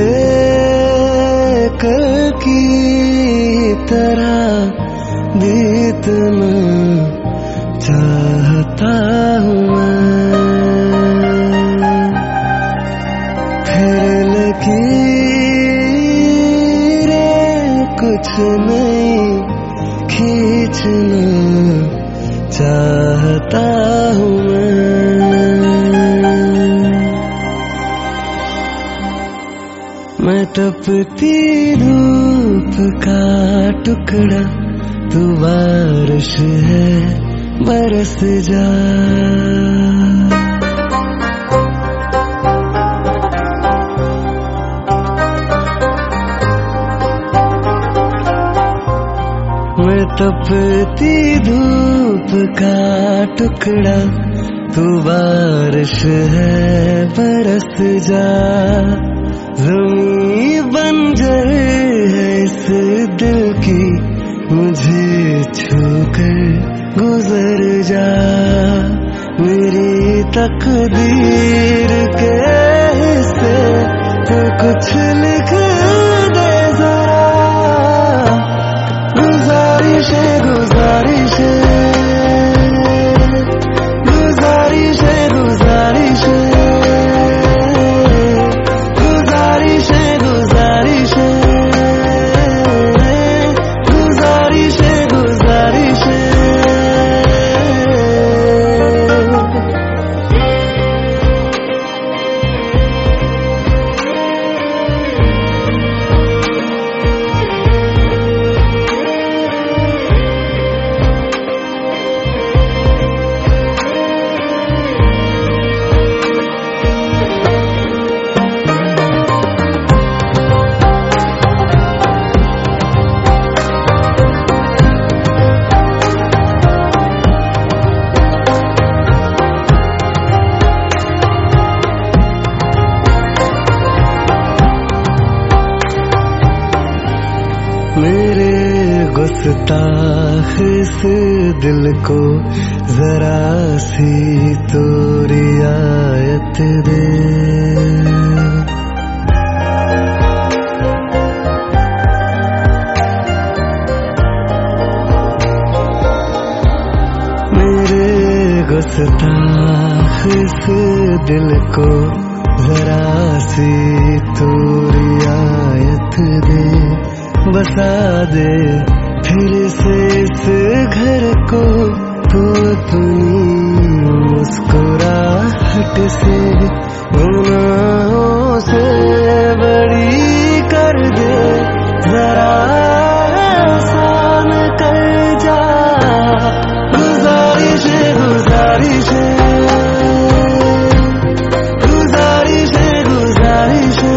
कल की तरह बीतना चाहता हूँ मैं, फिर लकीरें कुछ नहीं खींचना चाहता हूँ मैं तपती धूप का टुकड़ा, तू बारिश है बरस जा। मैं तपती धूप का टुकड़ा, तू बारिश है बरस जा। ज़मीं बंजर है इस दिल की, मुझे छूकर गुजर जा। मेरी तकदीर के हिस्से तो कुछ लिख दे जरा। गुजारिश है गुजारिश है गुजारिश है गुजारिश है मेरे गुस्ताख इस दिल को जरा सी तो रियायत दे। मेरे गुस्ताख इस दिल को जरा सी तो रियायत दे। बसा दे फिर से इस घर को तू अपनी मुस्कुराहट से, गुनाहों से बड़ी कर दे जरा आसान कर जा। गुजारिश है गुजारिश है गुजारिश है गुजारिश है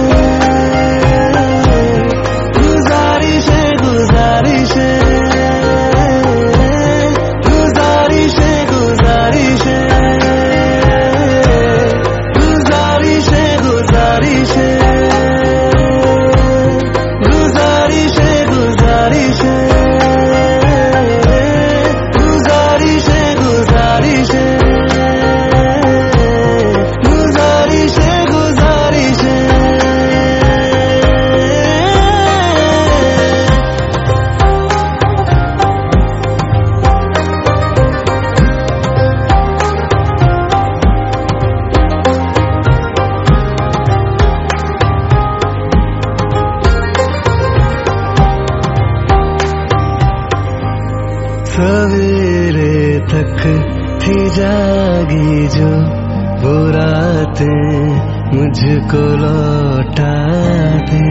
सवेरे तक थी जागी जो वो रातें मुझको लौटा दे।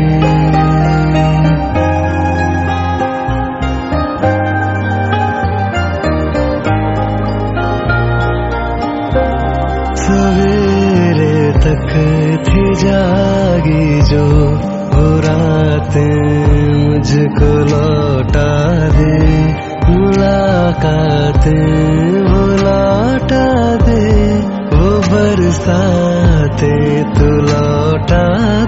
सवेरे तक थी जागी जो वो रातें मुझको लौटा दे। मुलाकातें वो लौटा दे, वो बरसातें तू लौटा